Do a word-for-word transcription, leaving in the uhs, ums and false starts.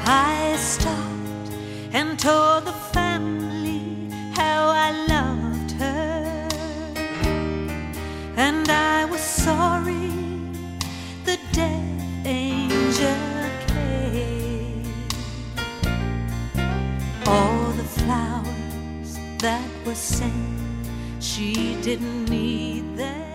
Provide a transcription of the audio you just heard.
I stopped and told the family how I loved her, and I was sorry the death angel came. All the flowers that were sent, she didn't need them.